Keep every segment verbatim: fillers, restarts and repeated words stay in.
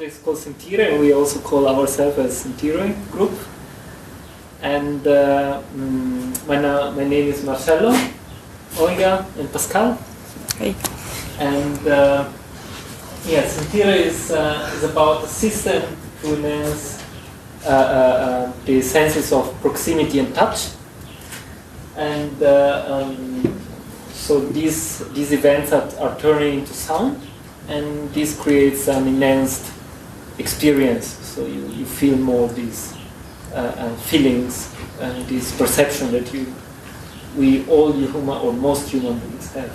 is called Sentire, and we also call ourselves as Sentire Group. And uh, my, na my name is Marcello, Olga, and Pascal. Hey. And uh, yes, Sentire is, uh, is about a system to enhance uh, uh, uh, the senses of proximity and touch. And uh, um, so these, these events are, are turning into sound, and this creates an enhanced experience. So you, you feel more these uh, uh, feelings and this perception that you, we all human or most human beings have.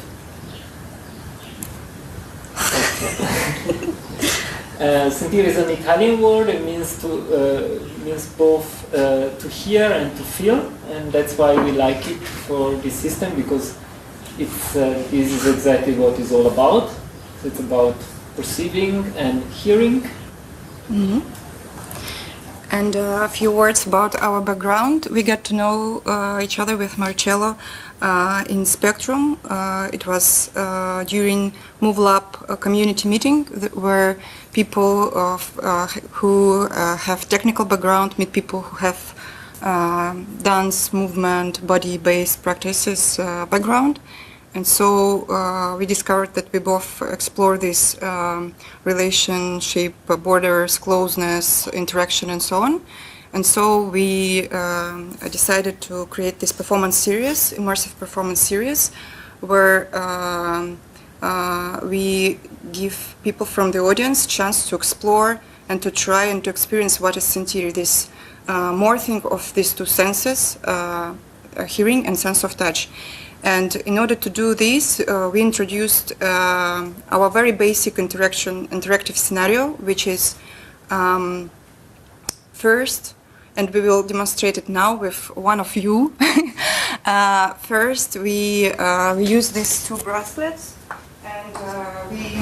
uh, Sentire is an Italian word. It means to uh, means both uh, to hear and to feel, and that's why we like it for this system, because it's uh, this is exactly what it's all about. It's about perceiving and hearing. Mm-hmm. And uh, a few words about our background. We got to know uh, each other with Marcello uh, in Spectrum. Uh, it was uh, during MoveLab uh, community meeting where people of, uh, who uh, have technical background meet people who have uh, dance, movement, body-based practices uh, background. And so uh, we discovered that we both explore this um, relationship, uh, borders, closeness, interaction, and so on. And so we um, decided to create this performance series, immersive performance series, where um, uh, we give people from the audience chance to explore and to try and to experience what is Sentire, this uh, morphing of these two senses, uh, hearing and sense of touch. And in order to do this, uh, we introduced uh, our very basic interaction, interactive scenario, which is um, first, and we will demonstrate it now with one of you. uh, first, we, uh, we use these two bracelets, and uh, we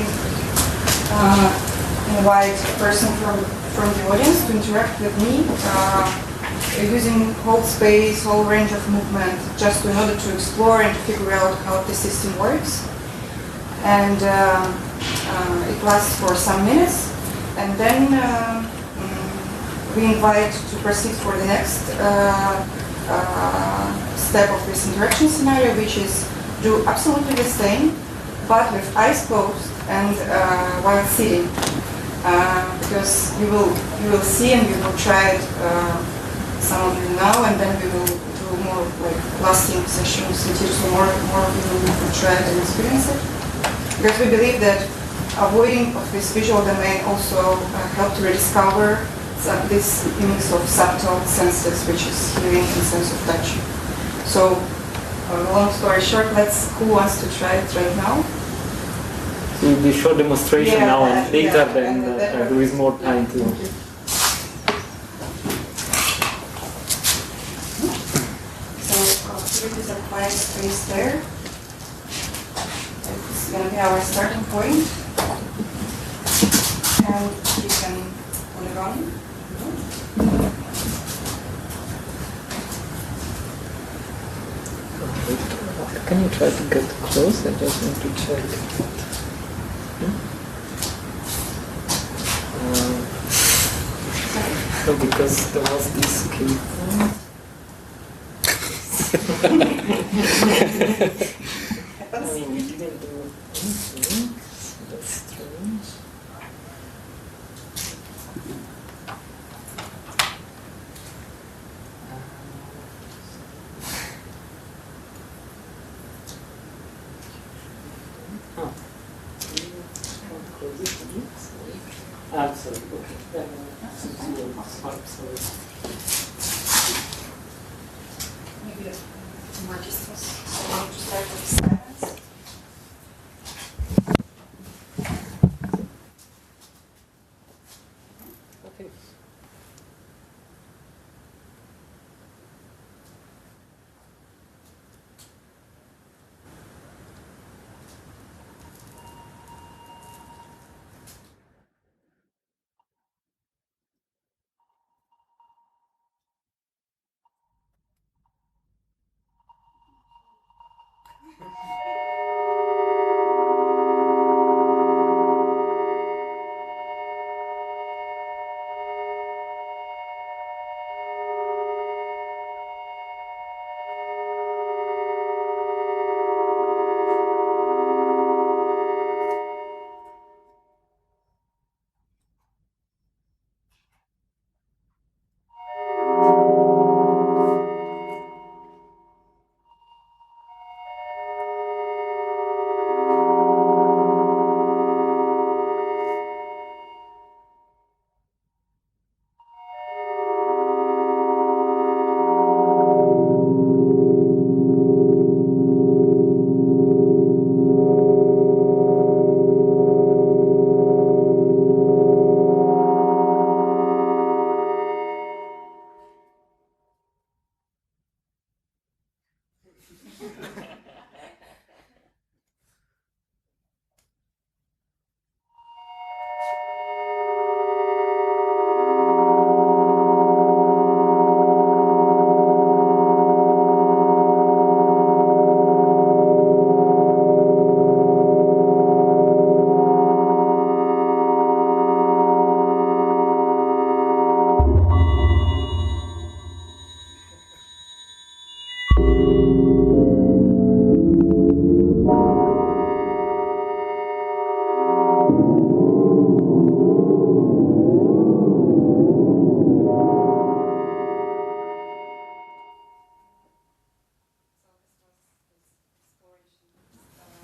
uh, invite a person from, from the audience to interact with me. Uh, using whole space, whole range of movement, just in order to explore and to figure out how the system works. And uh, uh, it lasts for some minutes, and then uh, um, we invite to proceed for the next uh, uh, step of this interaction scenario, which is do absolutely the same, but with eyes closed and uh, while sitting, uh, because you will you will see and you will try it. Uh, some of you now, and then we will do more like lasting sessions, so more, more people will try it and experience it. Because we believe that avoiding of this visual domain also uh, help to rediscover some, this mix of subtle senses, which is hearing and sense of touch. So, uh, long story short, let's, who wants to try it right now? So we'll do short demonstration yeah, now, and later yeah, then and uh, then uh, there is more time to... There's a quiet space there. This is going to be our starting point. And you can put it on. Can you try to get close? I just want to check. Hmm? Uh, no, because there was this cable. I mean, we didn't do anything, so that's strange. Oh. Ah, sorry, okay. Sorry. Maybe the Marcus was so to start with silence. Okay.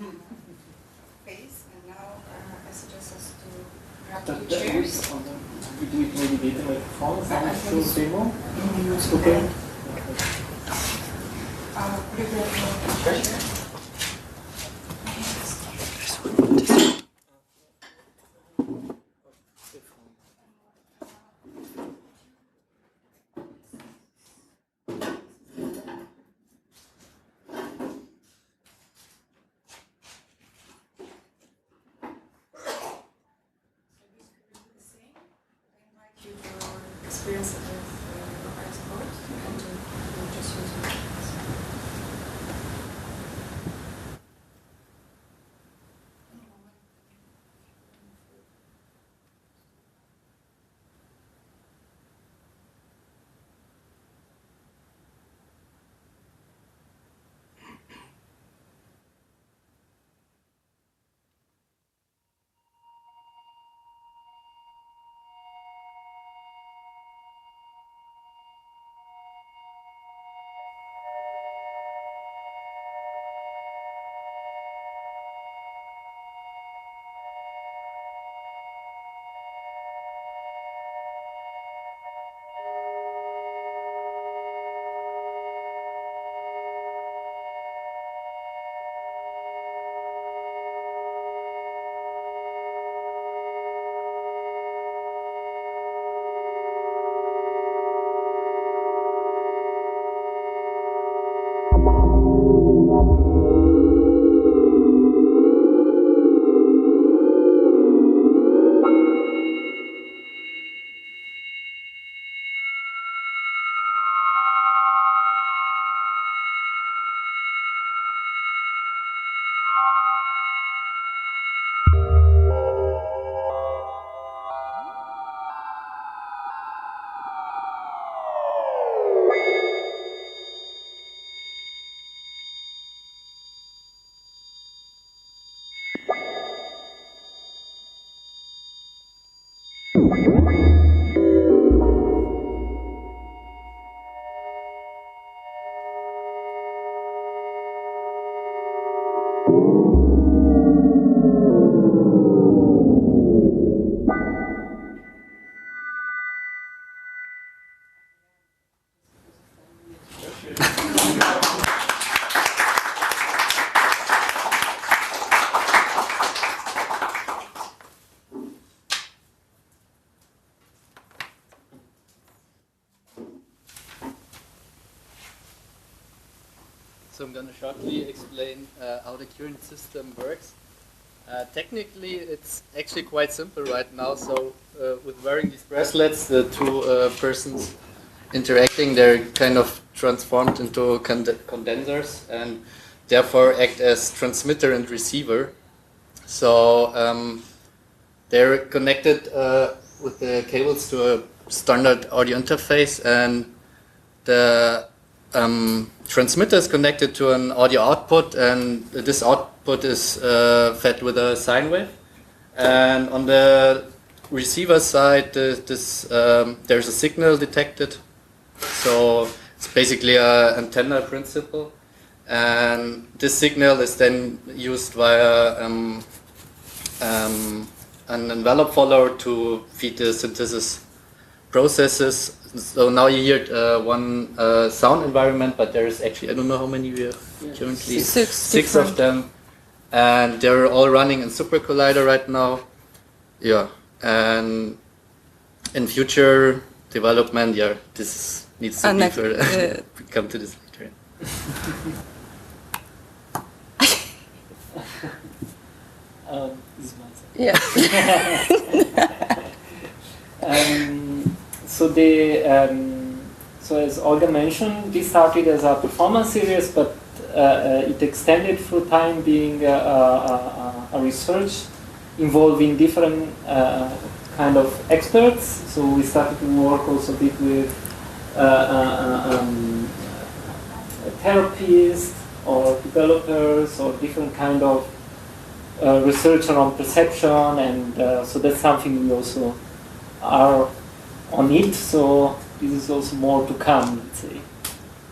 face, and now uh, I suggest us to grab That, two that chairs. would, we do it maybe later microphones I- I and think show demo. Mm, Okay. Uh, could you grab your chair? You to experience it with uh, your eyes closed and to uh, just use your hands. So I'm going to shortly explain uh, how the current system works. Uh, technically, it's actually quite simple right now. So uh, with wearing these bracelets, the two uh, persons interacting, they're kind of transformed into cond condensers and therefore act as transmitter and receiver. So um, they're connected uh, with the cables to a standard audio interface, and the um, transmitter is connected to an audio output, and this output is uh, fed with a sine wave. And on the receiver side, the, this um, there's a signal detected. So it's basically an antenna principle, and this signal is then used via um, um, an envelope follower to feed the synthesis processes. So now you hear uh, one uh, sound environment, but there is actually, I don't know how many we have Yeah. currently. Six Six of them, and they're all running in Super Collider right now. Yeah, and in future development, yeah, this needs to And be next- further. uh, We come to this later. Um, this is myself. Yeah. Um, so the um, so as Olga mentioned, this started as a performance series, but uh, uh, it extended through time, being a, a, a, a research involving different uh, kind of experts. So we started to work also a bit with uh, uh, um, therapists or developers or different kind of uh, research around perception, and uh, so that's something we also are on it. So this is also more to come, let's say.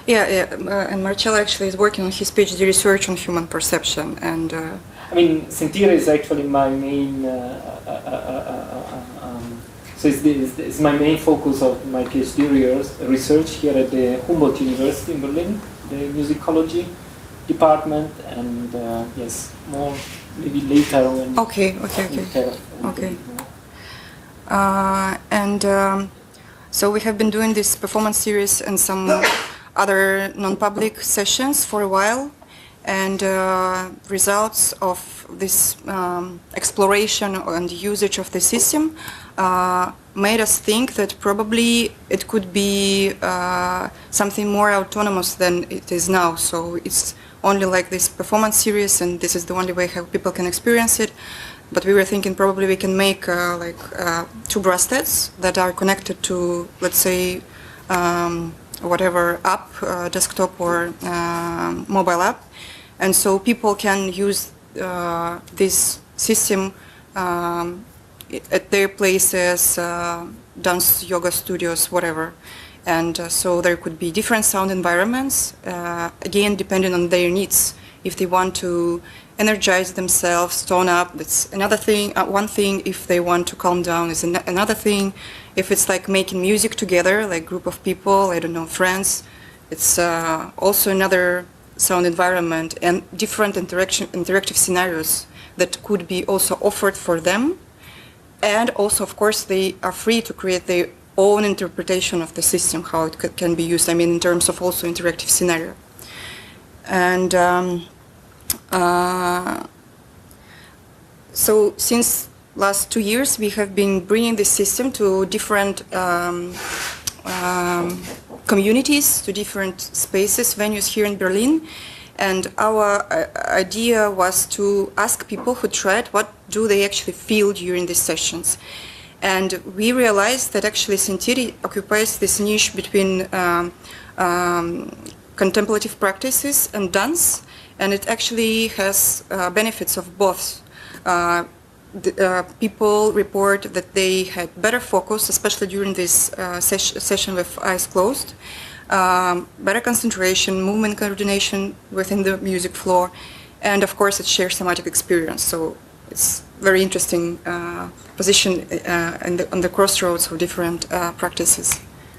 Yeah, yeah, uh, and Marcello actually is working on his PhD research on human perception, and uh, I mean, Sentire is actually my main. Uh, uh, uh, uh, uh, um, so it's, the, it's, it's my main focus of my PhD research here at the Humboldt University in Berlin, the musicology department, and uh, yes, more maybe later when. Okay, okay, okay, okay. Uh, and um, so we have been doing this performance series and some other non-public sessions for a while, and uh, results of this um, exploration and usage of the system uh, made us think that probably it could be uh, something more autonomous than it is now. So it's only like this performance series, and this is the only way how people can experience it. But we were thinking probably we can make uh, like uh, two bracelets that are connected to, let's say, um, whatever app, uh, desktop or uh, mobile app, and so people can use uh, this system um, at their places, uh, dance, yoga studios, whatever. And uh, so there could be different sound environments, uh, again depending on their needs. If they want to energize themselves, tone up, that's another thing. Uh, one thing. If they want to calm down is an another thing. If it's like making music together, like group of people, I don't know, friends, it's uh, also another sound environment and different interaction, interactive scenarios that could be also offered for them. And also, of course, they are free to create their own interpretation of the system, how it c can be used, I mean, in terms of also interactive scenario. And um, uh, so since last two years, we have been bringing this system to different um, um, communities, to different spaces, venues here in Berlin. And our uh, idea was to ask people who tried what do they actually feel during these sessions. And we realized that actually Sentire occupies this niche between um, um, contemplative practices and dance, and it actually has uh, benefits of both. Uh, the, uh, people report that they had better focus, especially during this uh, ses session with eyes closed, um, better concentration, movement coordination within the music floor, and of course it shares somatic experience. So it's very interesting uh, position uh, in the, on the crossroads of different uh, practices.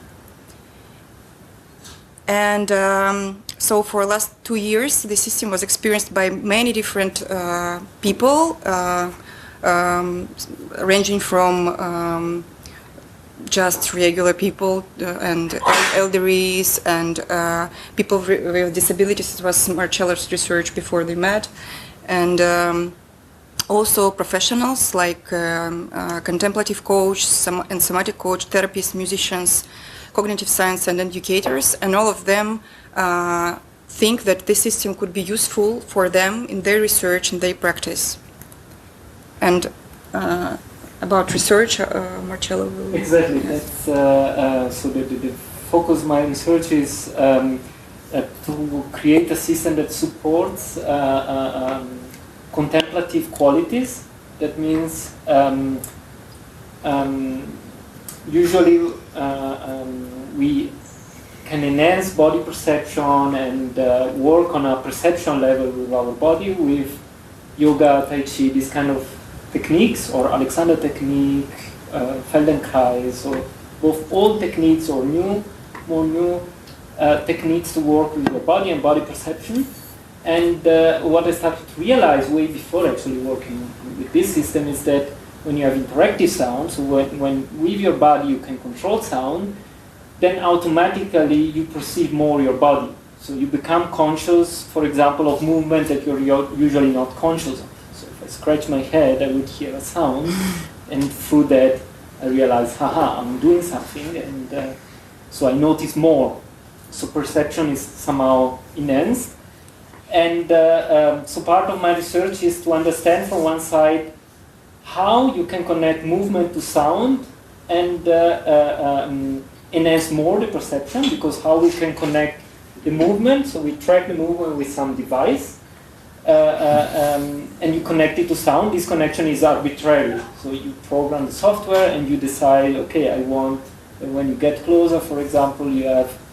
And um, so for the last two years, the system was experienced by many different uh, people, uh, um, ranging from um, just regular people uh, and elderlies and uh, people with disabilities. It was Marcello's research before they met. And um, also professionals like um, uh, contemplative coach som and somatic coach, therapists, musicians, cognitive science and educators, and all of them uh, think that this system could be useful for them in their research and their practice. And uh, about research, uh, Marcello will... Exactly, that's, uh, uh, so the, the, the focus of my research is um, uh, to create a system that supports uh, uh, um, contemplative qualities. That means um, um, usually uh, um, we can enhance body perception and uh, work on a perception level with our body with yoga, tai chi, these kind of techniques, or Alexander technique, uh, Feldenkrais, or both old techniques or new, more new uh, techniques to work with your body and body perception. And uh, what I started to realize way before actually working with this system is that when you have interactive sound, so when, when with your body you can control sound, then automatically you perceive more your body. So you become conscious, for example, of movements that you're usually not conscious of. So if I scratch my head, I would hear a sound, and through that I realize, haha, I'm doing something, and uh, so I notice more. So perception is somehow enhanced. And uh, um, so part of my research is to understand from one side how you can connect movement to sound and uh, uh, um, enhance more the perception, because how we can connect the movement, so we track the movement with some device, uh, uh, um, and you connect it to sound. This connection is arbitrary, so you program the software and you decide, okay, I want, when you get closer, for example, you have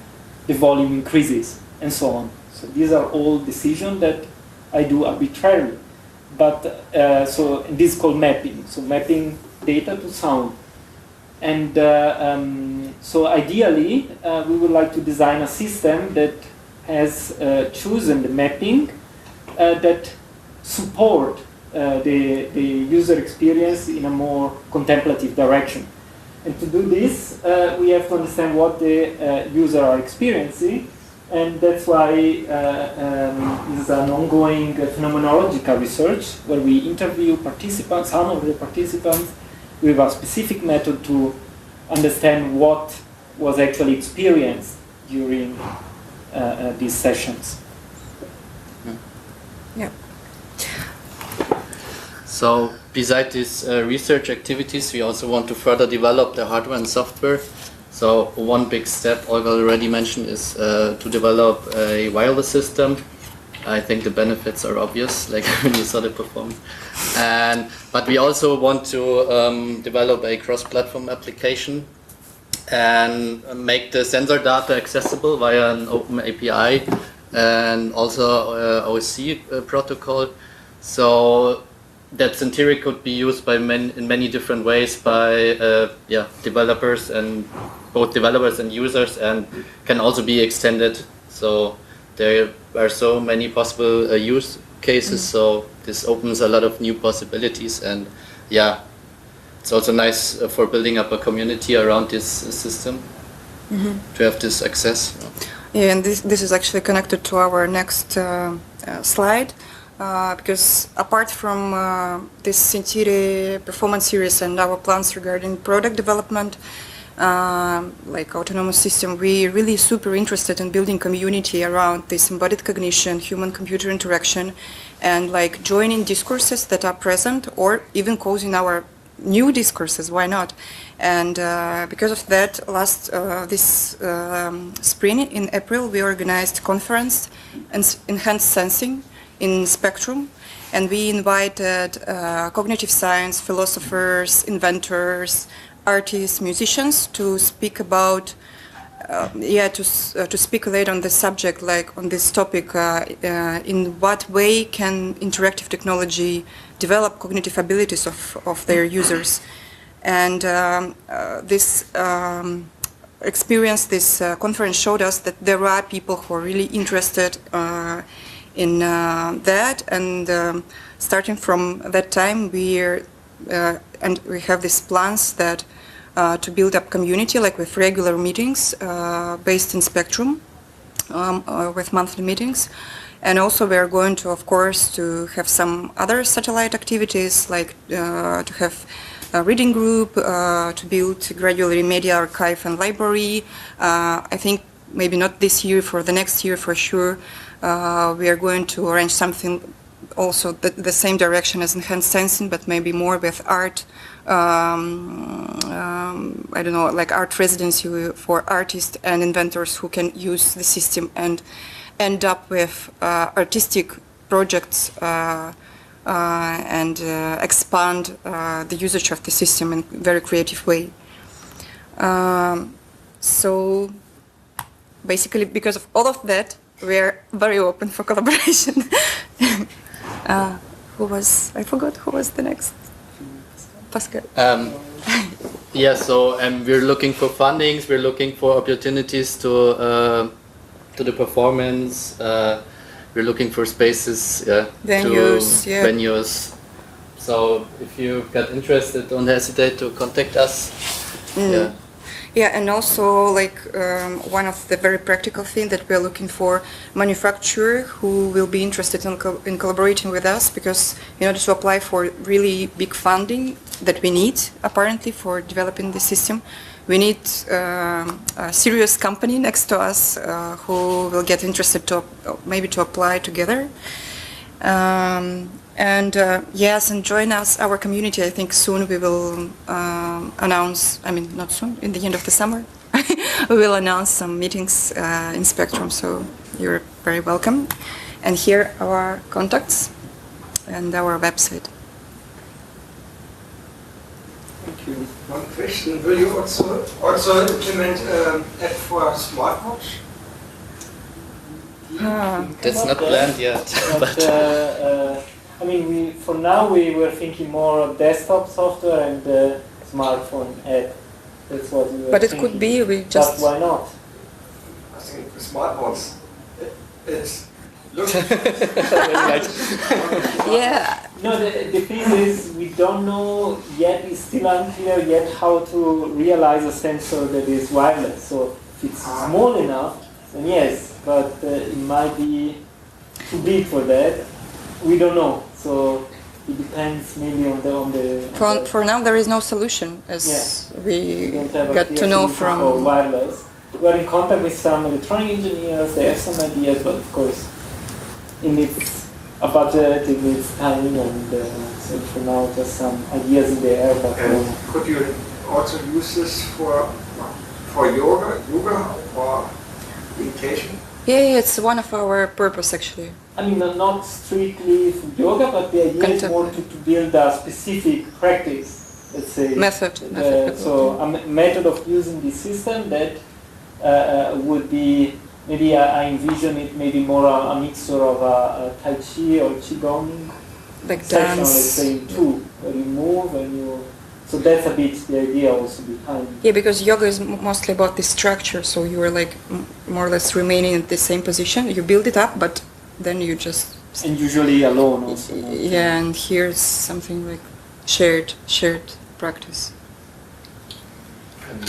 the volume increases, and so on. So these are all decisions that I do arbitrarily. But uh, so this is called mapping. So mapping data to sound. And uh, um, so ideally, uh, we would like to design a system that has uh, chosen the mapping uh, that support uh, the, the user experience in a more contemplative direction. And to do this, uh, we have to understand what the uh, user are experiencing, and that's why uh, um, this is an ongoing uh, phenomenological research where we interview participants, some of the participants, with a specific method to understand what was actually experienced during uh, uh, these sessions. Yeah. So, besides these uh, research activities, we also want to further develop the hardware and software. So, one big step Olga already mentioned is uh, to develop a wireless system. I think the benefits are obvious, like when you saw the performance. And but we also want to um, develop a cross-platform application and make the sensor data accessible via an open A P I and also uh, O S C uh, protocol, so that Sentiri could be used by many, in many different ways by uh, yeah developers and both developers and users, and can also be extended. So there are so many possible uh, use cases. Mm. So this opens a lot of new possibilities, and yeah, it's also nice uh, for building up a community around this uh, system mm-hmm. to have this access. Yeah, and this this is actually connected to our next uh, uh, slide. Uh, because apart from uh, this Sentiri performance series and our plans regarding product development, uh, like autonomous system, we really super interested in building community around this embodied cognition, human-computer interaction, and like joining discourses that are present or even causing our new discourses, why not? And uh, because of that, last uh, this um, spring in April, we organized conference on enhanced sensing in Spectrum, and we invited uh, cognitive science philosophers, inventors, artists, musicians to speak about, uh, yeah, to uh, to speculate on the subject, like on this topic. Uh, uh, in what way can interactive technology develop cognitive abilities of of their users? And um, uh, this um, experience, this uh, conference showed us that there are people who are really interested Uh, in uh, that, and um, starting from that time we are, uh, and we have these plans that uh, to build up community, like with regular meetings uh, based in Spectrum, um, uh, with monthly meetings, and also we are going to, of course, to have some other satellite activities, like uh, to have a reading group, uh, to build gradually media archive and library. uh, I think maybe not this year, for the next year for sure. Uh, we are going to arrange something also the, the same direction as enhanced sensing, but maybe more with art, um, um, I don't know, like art residency for artists and inventors who can use the system and end up with uh, artistic projects uh, uh, and uh, expand uh, the usage of the system in a very creative way. Um, so basically, because of all of that, we're very open for collaboration. uh, who was, I forgot, who was the next? Pascal. Um, yeah, so um, we're looking for fundings, we're looking for opportunities to uh, to the performance, uh, we're looking for spaces, yeah, venues, to yeah. venues. So if you got interested, don't hesitate to contact us. Mm. Yeah. Yeah, and also like um, one of the very practical things that we are looking for, manufacturer who will be interested in, co in collaborating with us, because in order to apply for really big funding that we need apparently for developing the system, we need um, a serious company next to us uh, who will get interested to maybe to apply together. Um, And uh, yes, and join us, our community. I think soon we will um, announce, I mean, not soon, in the end of the summer, we will announce some meetings uh, in Spectrum, so you're very welcome. And here are our contacts and our website. Thank you. One question, will you also, also implement an app for smartwatch? Ah. That's not that. planned yet. But, uh, uh, I mean, we, for now we were thinking more of desktop software and uh, smartphone app. That's what we were But it thinking. could be we just. But why not? I think the smartphones is look. Yeah. No, the, the thing is, we don't know yet, it's still unclear yet how to realize a sensor that is wireless. So if it's small enough, then yes, but uh, it might be too big for that. We don't know. So it depends maybe on the... On the, on For, the for now, there is no solution, as Yeah. we we don't have a got clear to know solution for from. wireless. We are in contact with some electronic engineers, they have some ideas, but of course it needs a budget, it needs time, and uh, so for now just some ideas in the air. But And uh, could you also use this for for yoga, yoga or meditation? Yeah, yeah, it's one of our purpose actually. I mean, not- not strictly for yoga, but the idea is more to, to build a specific practice, let's say. Method. Uh, method. so a me- method of using this system that uh, uh, would be, maybe I, I envision it maybe more a, a mixture of a, a Tai Chi or Qigong Like section, let's dance. say in two, where you move and you, so that's a bit the idea also behind. Yeah, because yoga is m- mostly about the structure, so you are like m- more or less remaining in the same position. You build it up, but then you just. And usually alone also. not- Yeah, and here's something like shared, shared practice. Um,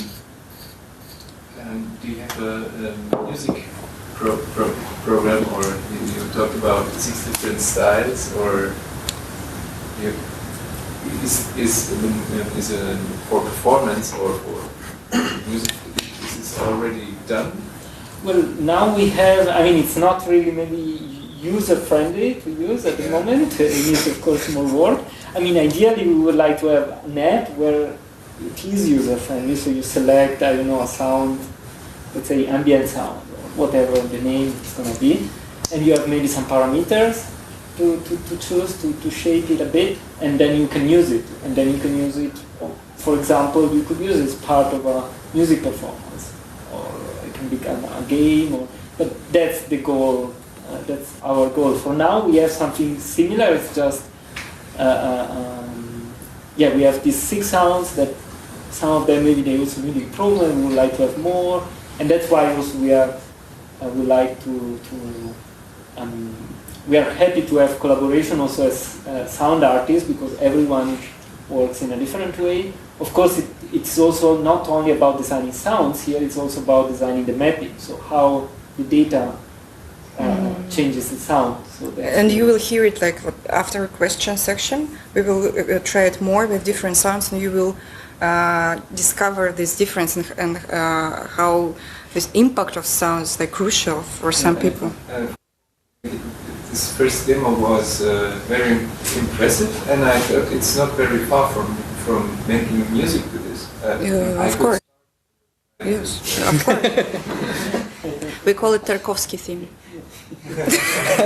um, do you have a, um music pro pro program, or you, you talked about six different styles, or you, is is um, is a for performance or for music? Is this already done? Well, now we have, I mean, it's not really maybe user-friendly to use at the moment. It needs, of course, more work. I mean, ideally, we would like to have an app where it is user-friendly, so you select, I don't know, a sound, let's say ambient sound, or whatever the name is going to be, and you have maybe some parameters to, to, to choose, to, to shape it a bit, and then you can use it. And then you can use it, for example, you could use it as part of a music performance, or it can become a game, or, but that's the goal. Uh, that's our goal. For now, we have something similar. It's just, uh, uh, um, yeah, we have these six sounds that some of them maybe they also need improvement. We would like to have more, and that's why also we are uh, we like to to um, we are happy to have collaboration also as uh, sound artists, because everyone works in a different way. Of course, it, it's also not only about designing sounds here. It's also about designing the mapping. So how the data Uh, Mm. changes the sound. So that's And you will hear it like what- after a question section. We will uh, try it more with different sounds, and you will uh, discover this difference and, and uh, how this impact of sounds like crucial for some Uh, people. uh, this first demo was uh, very impressive, and I thought it's not very far from from making music to this. Uh, Yeah, I of could course. start- Yes, of course. We call it Tarkovsky theme. Did you try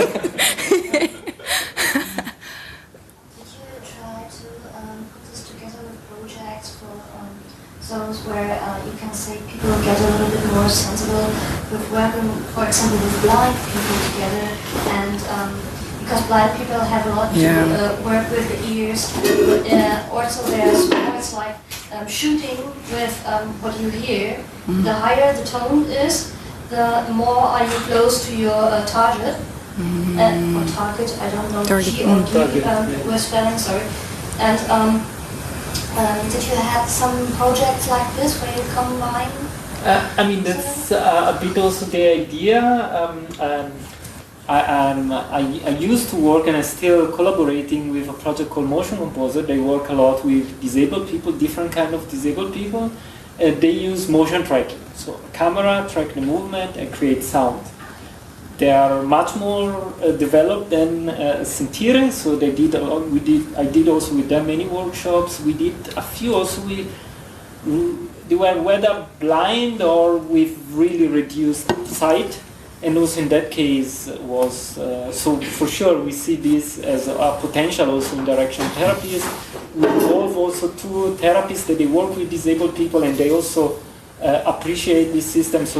to um, put this together with projects for um, zones where uh, you can say people get a little bit more sensible with working, for example, with blind people together, and um, because blind people have a lot to Yeah. uh, work with the ears, but uh, also there's sports like um, shooting with um, what you hear. The higher the tone is, the more are you close to your uh, target, uh, or target, I don't know, Target, T or mm. D, Target, um, yeah. we're spelling, sorry. And um, um, did you have some projects like this where you combine? Uh, I mean, that's uh, a bit also the idea. Um, um, I, um, I, I used to work, and I'm still collaborating with a project called Motion Composer. They work a lot with disabled people, different kind of disabled people. Uh, they use motion tracking. So a camera track the movement and create sound. They are much more uh, developed than uh, Sentire, so they did a lot. We did. I did also with them many workshops. We did a few also with. They were whether blind or with really reduced sight, and also in that case was uh, so for sure we see this as a potential also in direction therapies. We involve also two therapists that they work with disabled people, and they also uh, appreciate this system. So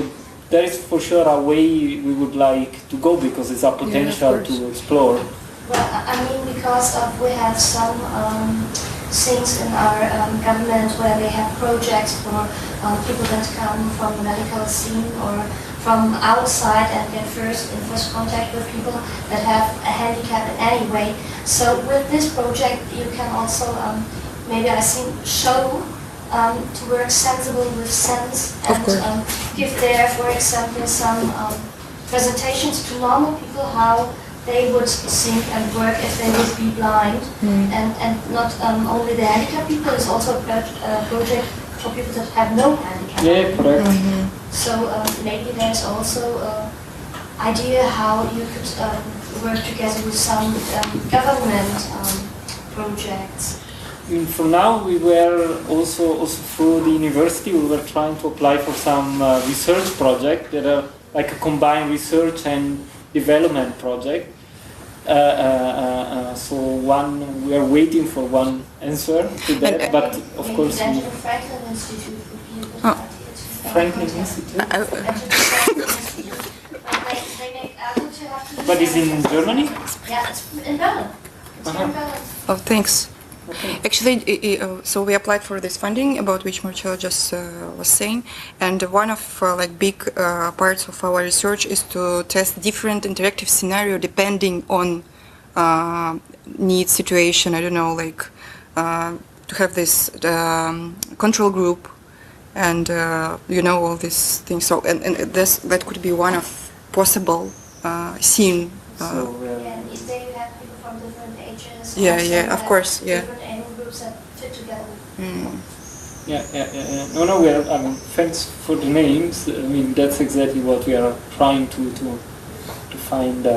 there is for sure a way we would like to go because it's a potential course. to explore. Well, I I mean, because of we have some um, things in our um, government where they have projects for um, people that come from the medical scene or from outside and get first in first contact with people that have a handicap in any way. So with this project, you can also um, maybe I think show um, to work sensibly with sense Of and course. um, give there, for example, some um, presentations to normal people how they would think and work if they would be blind, and, and not um, only the handicapped people, it's also a pro- uh, project for people that have no handicap. Yeah, correct. So um, maybe there's also an idea how you could um, work together with some um, government um, projects. I mean, for now, we were also also through the university. We were trying to apply for some uh, research project that are like a combined research and development project. Uh, uh, uh, uh, so one, we are waiting for one answer to that. But of Maybe course, we, Benjamin Franklin Institute would be a good Oh. idea to Franklin contact. Institute. I- Benjamin Franklin Institute. Uh, they, they make, I would you have to But it's in Germany? Yeah, it's in Berlin. It's Uh-huh. in Berlin. Oh, thanks. Okay. Actually, i- i- uh, so we applied for this funding about which Marcello just uh, was saying, and one of uh, like big uh, parts of our research is to test different interactive scenario depending on uh, need situation. I don't know, like uh, to have this um, control group, and uh, you know all these things. So and, and this that could be one of possible uh, scene. Uh, So, uh, And if they have people from different ages. Yeah, also yeah, of have course, yeah. Different age groups that fit together. mm. yeah, yeah, yeah, yeah. No, no, we are, I mean, thanks for the names. I mean, that's exactly what we are trying to to to find, uh,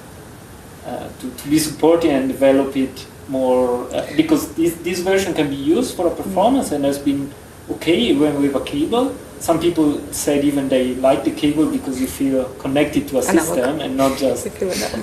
uh, to, to be supporting and develop it more, uh, because this this version can be used for a performance and has been okay when we have a cable. Some people said even they like the cable because you feel connected to a Analog. system and not just I feel that.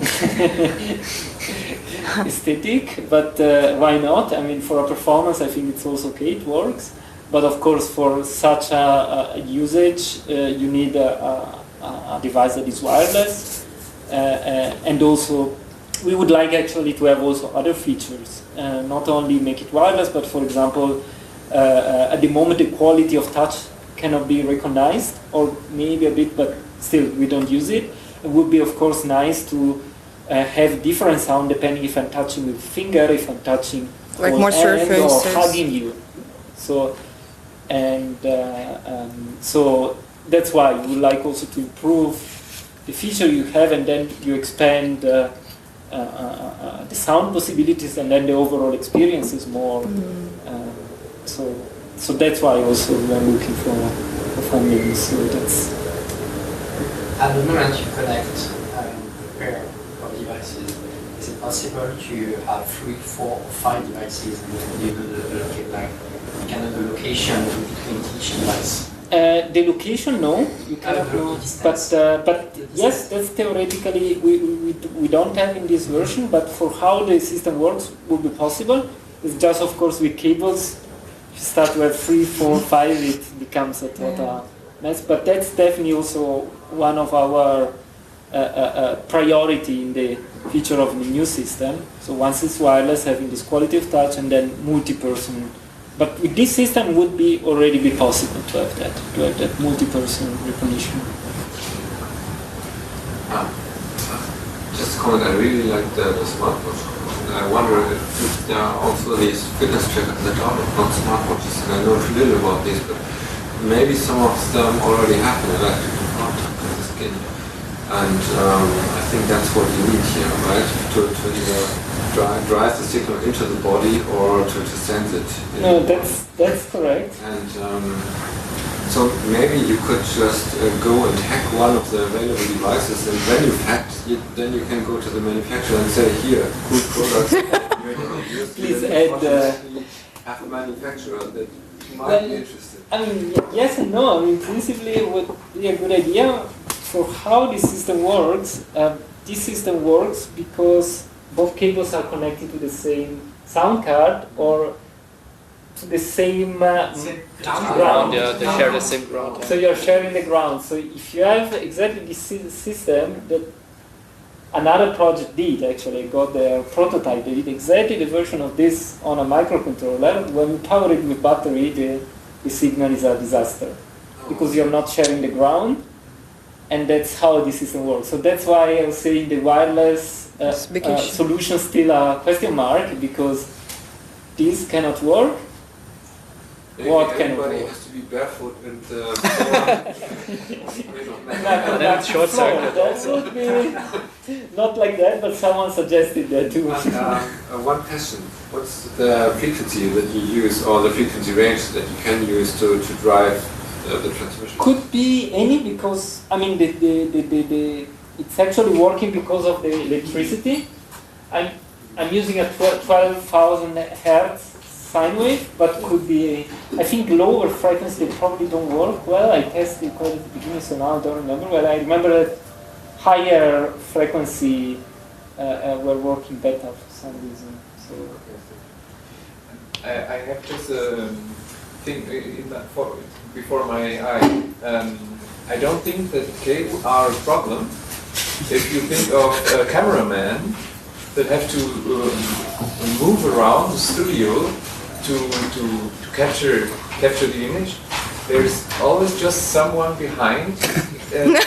aesthetic, but uh, why not? I mean, for a performance, I think it's also okay, it works. But of course, for such a, a usage, uh, you need a, a, a device that is wireless, uh, uh, and also we would like actually to have also other features, uh, not only make it wireless, but for example, uh, uh, at the moment the quality of touch cannot be recognized, or maybe a bit, but still we don't use it. It would be of course nice to uh, have different sound depending if I'm touching with finger, if I'm touching Like whole more hand, or surfaces. hugging you. So, and uh, um, so that's why we would like also to improve the feature you have, and then you expand uh, uh, uh, uh, the sound possibilities, and then the overall experience is more. Uh, so, so that's why also we are looking for, for funding. So that's. At the moment you connect um, a pair of devices, is it possible to have three, four, or five devices and then you do the, the, loca- like, you can do the location between each device? Uh, the location, no, you Uh, cannot the know. distance. But uh, but The yes, that's theoretically we, we we don't have in this version. But for how the system works, would be possible. It's just of course with cables. If you start to have three, four, five, it becomes a total mess. But that's definitely also one of our uh, uh, uh, priority in the feature of the new system. So once it's wireless, having this quality of touch, and then multi-person. But with this system would be already be possible to have that, to have that multi-person recognition. Ah, just a comment, I really like the, the smartwatch. I wonder if there are also these fitness trackers that are not smartwatches, and I know little about this, but maybe some of them already have an electrical contact with the skin. And um, I think that's what you need here, right? To, to either drive, drive the signal into the body or to, to sense it. in No, the that's that's correct. And um, so maybe you could just uh, go and hack one of the available devices, and when you've hacked, you, then you can go to the manufacturer and say, here, good products. Please add, uh, have a manufacturer that might Well, be interested. I mean, y- yes and no. I mean, principally, it would be a good idea for how this system works. Uh, this system works because both cables are connected to the same sound card, or to the same, uh, Same ground. ground, yeah, they share the same ground. Yeah. So you're sharing the ground. So if you have exactly this sy- system that another project did, actually got their prototype, they did exactly the version of this on a microcontroller. When you power it with battery, the, the signal is a disaster because you're not sharing the ground, and that's how the system works. So that's why I was saying the wireless uh, It's big uh, issue. solution still a question mark because this cannot work. Maybe What can everybody it do? has to be barefoot and uh, That that's short circuit That also. would be not like that, but someone suggested that too. One, um, uh, one question. What's the frequency that you use, or the frequency range that you can use to, to drive uh, the transmission? Could be any because I mean the, the, the, the, the it's actually working because of the electricity. I'm I'm using a twelve thousand hertz sine wave, but could be I think lower frequency probably don't work well. I tested quite at the beginning, so now I don't remember. But I remember that higher frequency uh, uh, were working better for some reason. So. I, I have just a thing in that for, before my eye. Um, I don't think that cables are a problem if you think of a cameraman that have to um, move around the studio to, to, to capture capture the image. There's always just someone behind. Uh,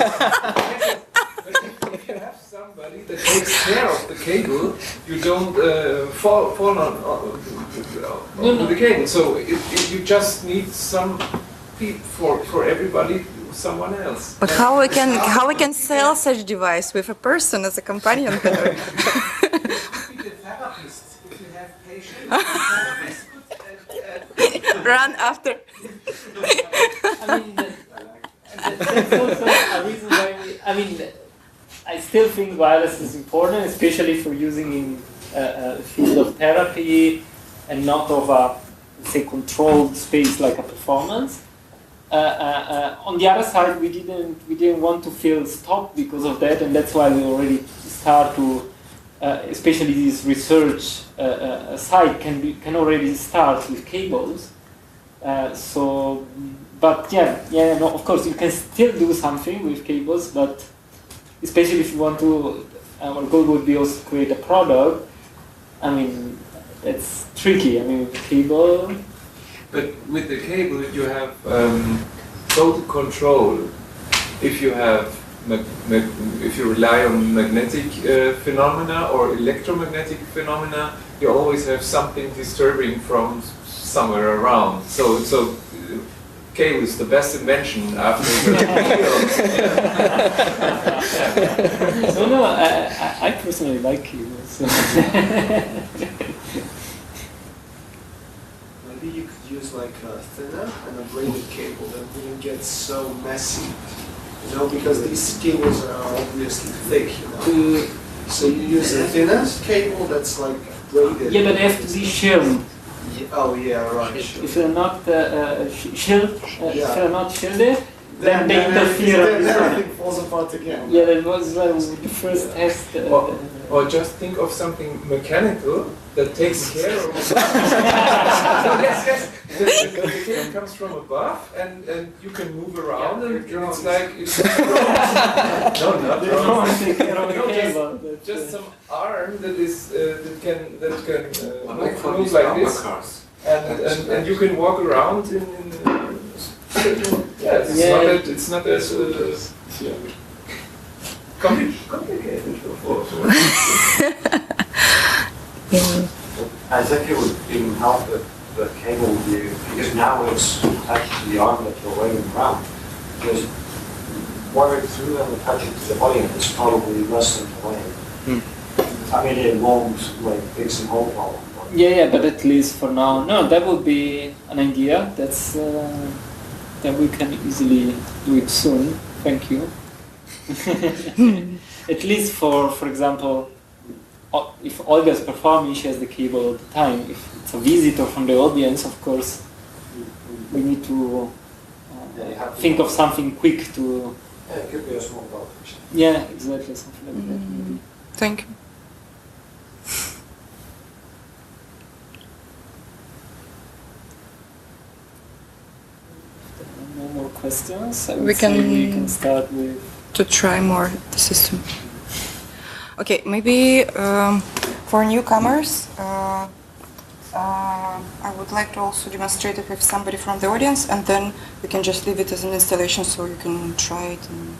if you have somebody that takes care of the cable, you don't uh, fall fall on, on, on no. the cable. So it, it, you just need some pe- for for everybody, someone else. But how we can how we can sell such device with a person as a companion? Be the therapist if you have patients. Run after. I mean, that, that, that's also a reason why we, I mean, I still think wireless is important, especially for using in uh, a field of therapy and not of a, say, controlled space like a performance. Uh, uh, uh, on the other side, we didn't we didn't want to feel stopped because of that, and that's why we already start to, uh, especially this research uh, uh, side can be can already start with cables. Uh, so, but yeah, yeah, no, of course you can still do something with cables, but especially if you want to, our goal would be also to create a product. I mean, it's tricky. I mean, with cable. But with the cable, you have um, total control. If you have, mag- mag- if you rely on magnetic uh, phenomena or electromagnetic phenomena, you always have something disturbing from somewhere around. So, so uh, cable is the best invention after the No, no, I, I, I personally like cables. Maybe you could use like a thinner and a braided cable that wouldn't get so messy, you know, because these cables are obviously thick, you know. So you use a thinner cable that's like braided. Yeah, but they have to be shielded. Yeah, oh yeah, right. Sure. If they're not uh, uh, sh- shield, uh, if Yeah. they're not shielded, then they then interfere. Then with everything falls apart again. Yeah, that was uh, the first test. Uh, Or, or just think of something mechanical that takes care of. So yes, yes. The, the, the cable comes from above, and, and you can move around, and it's like it's no, not They don't drones. take care of the No, cable. That's, Just uh, some arm that is uh, that can that can uh, I like move, for move these like armor this, cars. and, and and you can walk around in. in uh, yeah, it's Yeah. not that it's not as uh, compli- complicated. For, for I think it would even help if the cable would be, because now it's attached to the arm that you're waving around. Because wiring through them and touching to the body is probably less than the wave. I mean, it won't like fix the whole problem. but- yeah, yeah, but at least for now, no, that would be an idea. That's uh, that we can easily do it soon. Thank you. At least for, for example, o- if Olga's performing, she has the cable all the time. If it's a visitor from the audience, of course, we need to Yeah, you uh, have to- think of something quick to. Yeah, it could be a small dot. Yeah, exactly, something like that. Maybe. Thank you. questions. I would We say can- we can start with. To try more the system. Okay, maybe um, for newcomers, uh, uh, I would like to also demonstrate it with somebody from the audience, and then we can just leave it as an installation so you can try it. And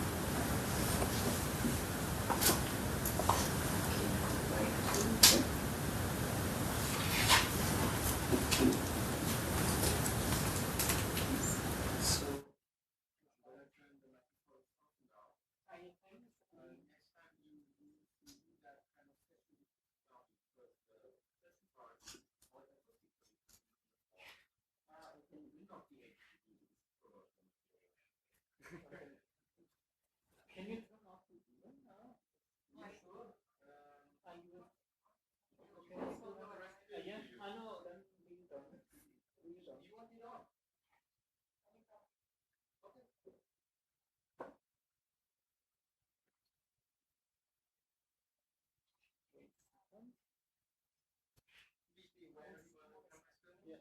Can you turn off the video now? Yeah, sure. Um, are you okay? So, uh, yeah, I know. Then we don't. We don't. You want it on? Yeah.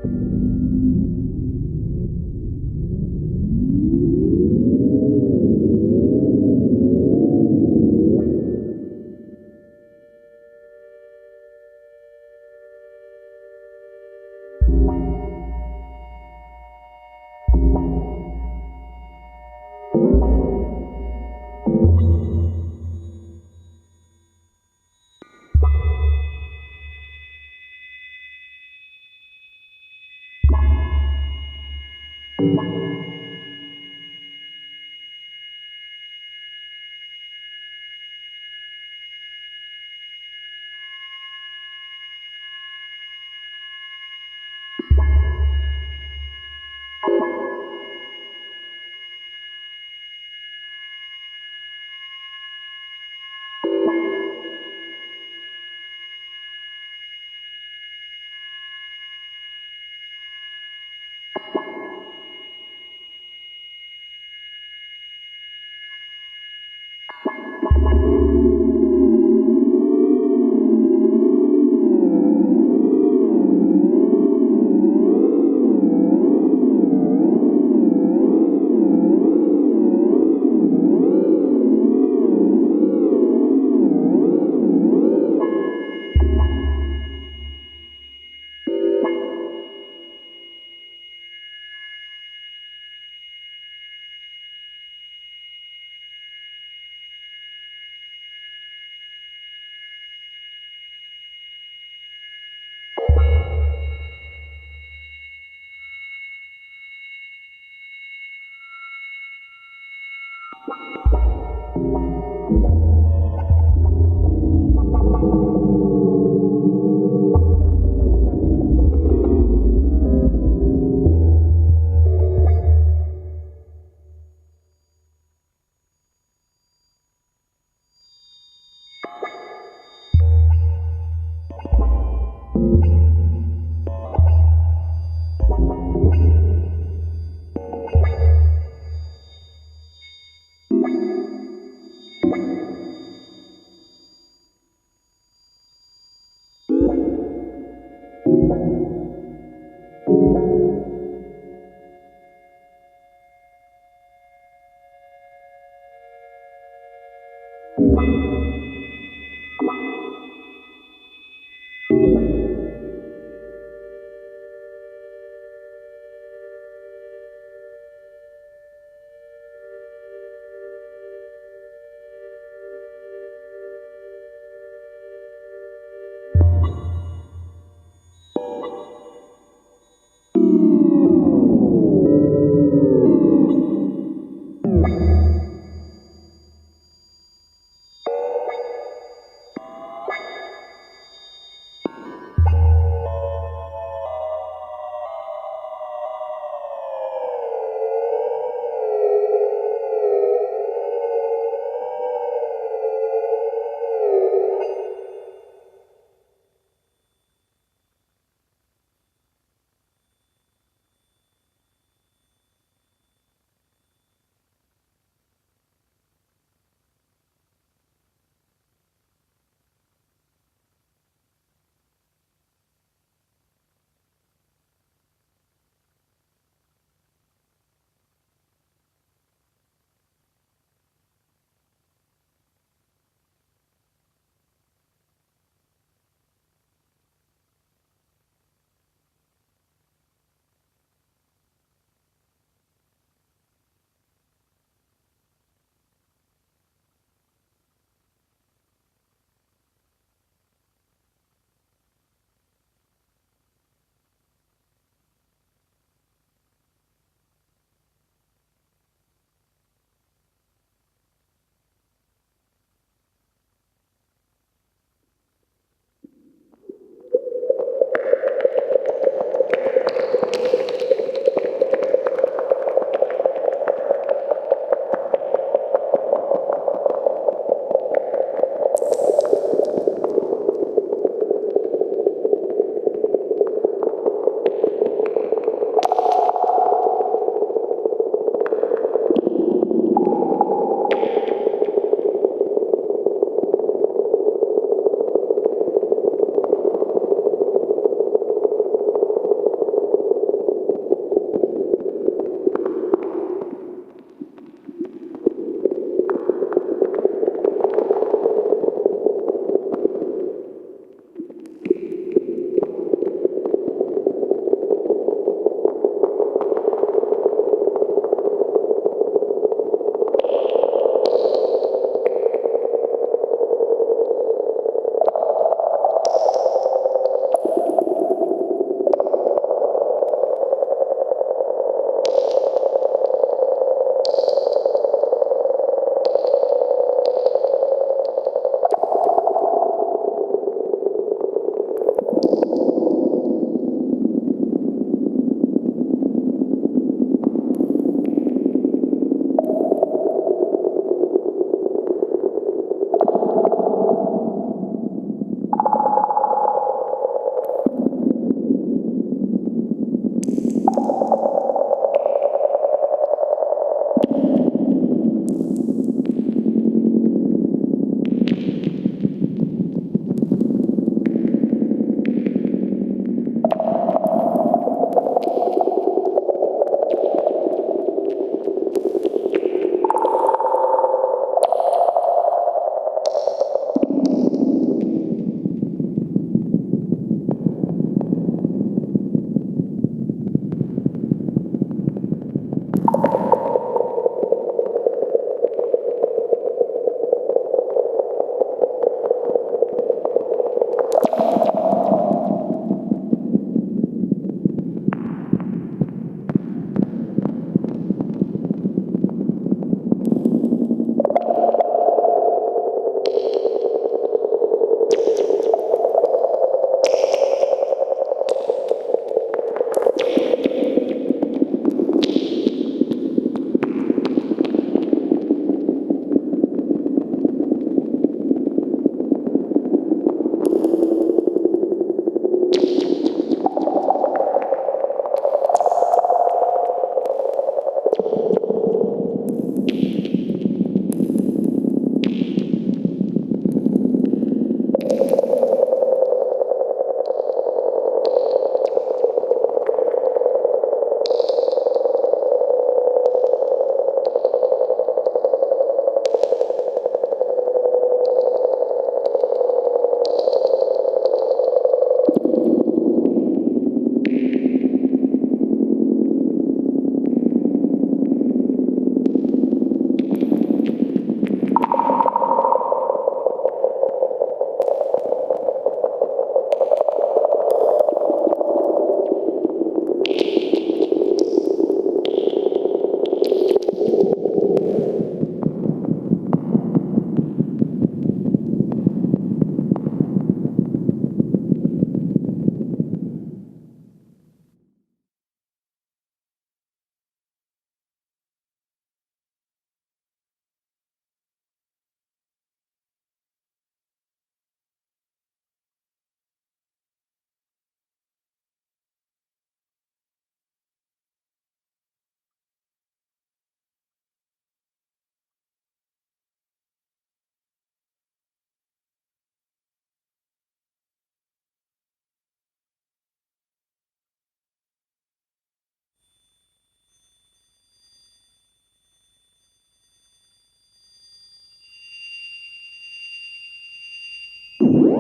You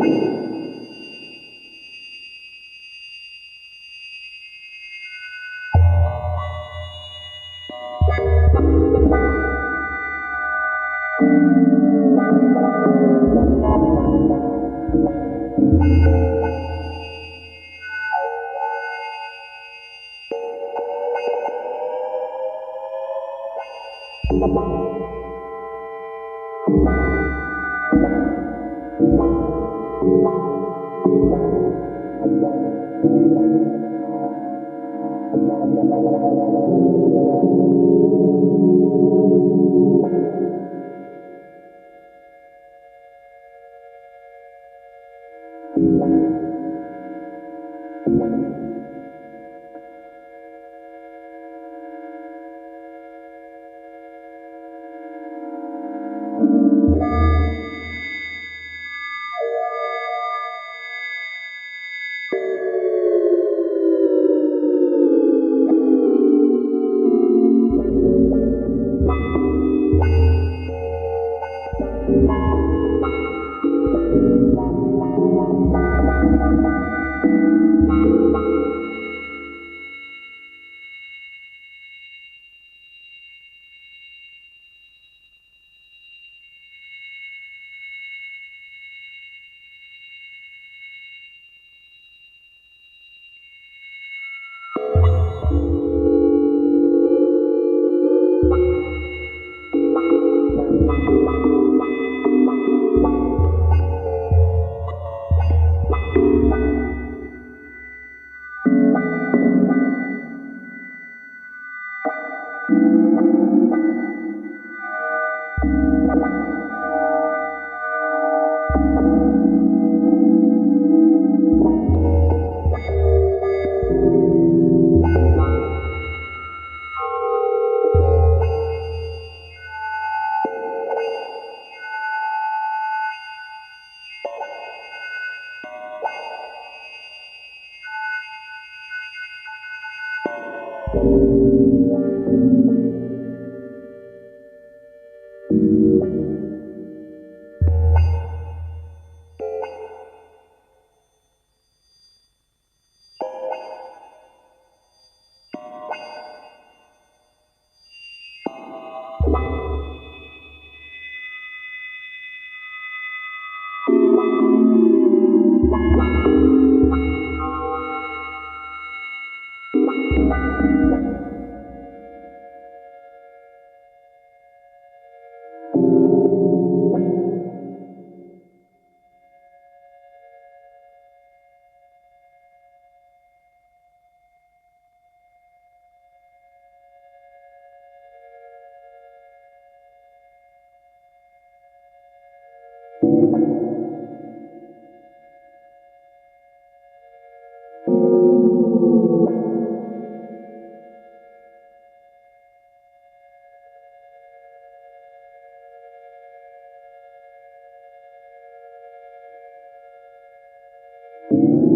you